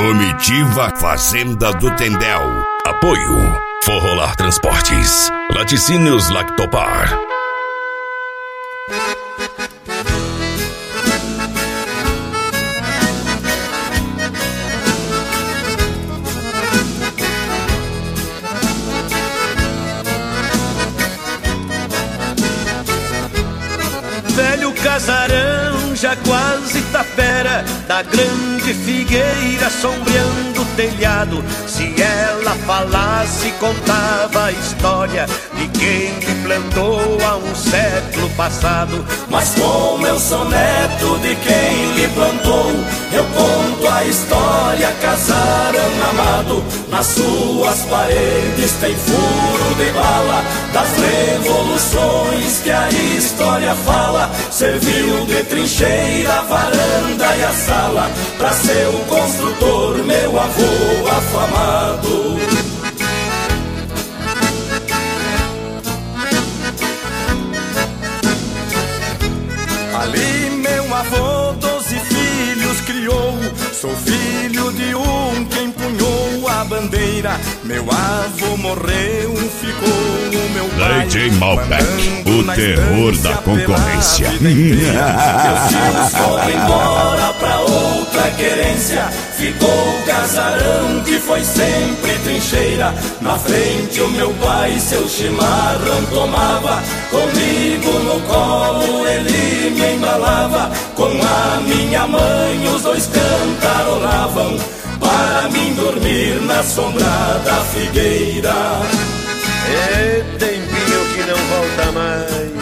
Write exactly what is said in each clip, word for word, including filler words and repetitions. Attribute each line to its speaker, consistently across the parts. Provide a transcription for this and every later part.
Speaker 1: Comitiva Fazenda do Tendel.
Speaker 2: Apoio Forrolar Transportes, Laticínios Lactopar.
Speaker 3: Velho casarão já quase tapera, da grande figueira sombreando o telhado. Se ela falasse, contava a história de quem lhe plantou há um século passado.
Speaker 4: Mas como eu sou neto de quem lhe plantou, eu conto a história, casarão amado. Nas suas paredes tem furo de bala, das revoluções que a história fala. Serviu de trincheira, a varanda e a sala, pra seu construtor, meu avô afamado.
Speaker 3: Ali meu avô doze filhos criou, sou filho de um que empunhou a bandeira. Meu avô morreu, ficou o meu pai,
Speaker 1: D J Malbec, o terror da concorrência.
Speaker 4: Meus filhos foram embora pra outra querência, ficou o casarão que foi sempre trincheira. Na frente o meu pai seu chimarrão tomava, comigo no colo ele me embalava. Com a minha mãe os dois cantarolavam, para mim dormir na sombra da figueira.
Speaker 3: É tempinho que não volta mais.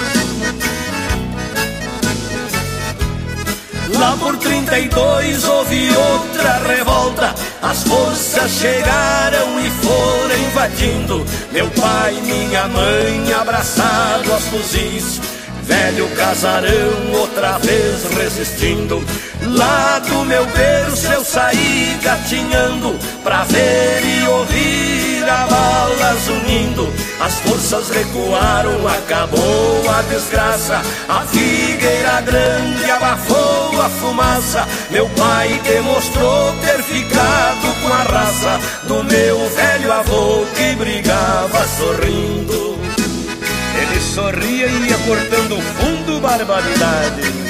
Speaker 3: Lá por trinta e dois houve outra revolta, as forças chegaram e foram invadindo. Meu pai e minha mãe abraçados aos fuzis, velho casarão outra vez resistindo. Lá do meu berço eu saí gatinhando, pra ver e ouvir a balas unindo. As forças recuaram, acabou a desgraça, a figueira grande abafou a fumaça. Meu pai demonstrou ter ficado com a raça do meu velho avô que brigava sorrindo. Ele sorria e ia cortando fundo, barbaridade.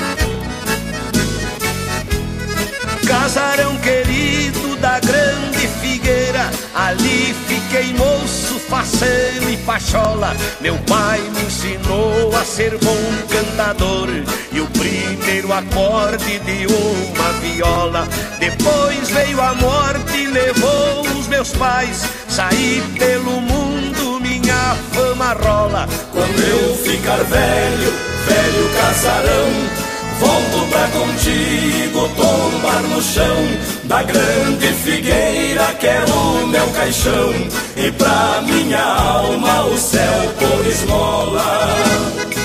Speaker 3: Casarão querido da grande figueira, ali fiquei moço, faceiro e pachola. Meu pai me ensinou a ser bom cantador e o primeiro acorde de uma viola. Depois veio a morte e levou os meus pais, saí pelo mundo, minha fama rola.
Speaker 4: Quando eu ficar velho, velho casarão, volto pra contigo tombar no chão da grande figueira, quero o meu caixão e pra minha alma o céu por esmola.